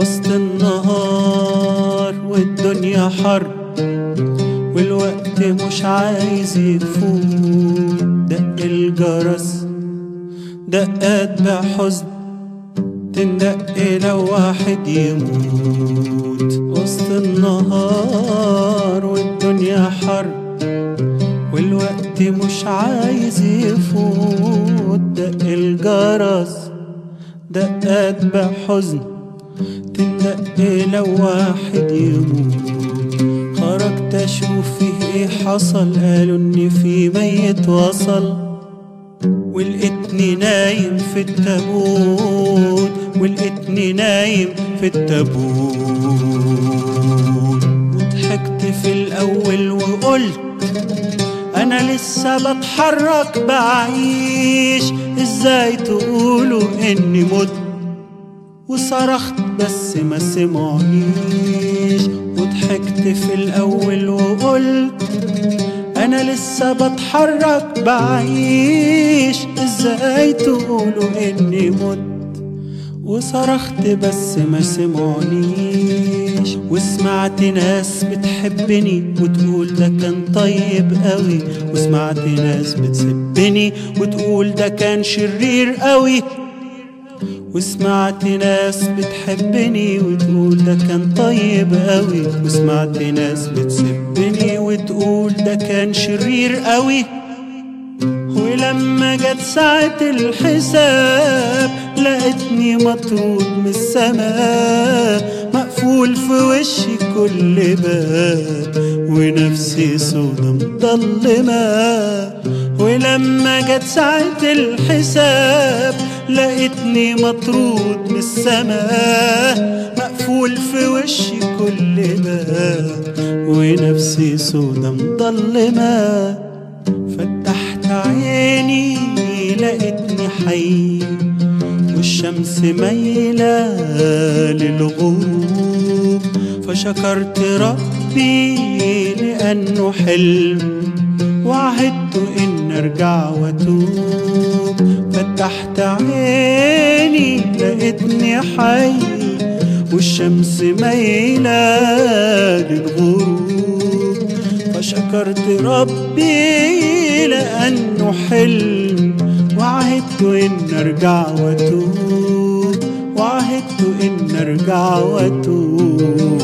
وسط النهار والدنيا حر، والوقت مش عايز يفوت. دق الجرس دقات بحزن تندق لو واحد يموت. وسط النهار والدنيا حر، والوقت مش عايز يفوت. دق الجرس دقات بحزن تندق لو واحد يموت. خرجت اشوف فيه ايه حصل، قالوا ان في ميت وصل، ولقيتني نايم في التابوت، ولقيتني نايم في التابوت. وضحكت في الاول وقلت انا لسه بتحرك بعيش، ازاي تقولوا اني مت؟ وصرخت بس ما سمعونيش. وضحكت في الاول وقلت انا لسه بتحرك بعيش، ازاي تقولوا اني مت؟ وصرخت بس ما سمعونيش. وسمعت ناس بتحبني وتقول ده كان طيب قوي، وسمعت ناس بتسبني وتقول ده كان شرير قوي. وسمعت ناس بتحبني وتقول ده كان طيب قوي، وسمعت ناس بتسبني وتقول ده كان شرير قوي. ولما جت ساعة الحساب لقيتني مطرود من السماء، مقفول في وشي كل باب، ونفسي سودا مضلمة. ولما جت ساعة الحساب لقيتني مطرود من السماء، مقفول في وشي كل باب، ونفسي سودا مضلمة. فتحت عيني لقيتني حي، والشمس مايلة للغروب. فشكرت ربي لأنه حلم، وعهدت إن أرجع وأتوب. فتحت عيني لقيتني حي، والشمس مايلة للغروب. فشكرت ربي لأنه حلم، وعهدت إن أرجع وأتوب، وعهدت إن أرجع وأتوب.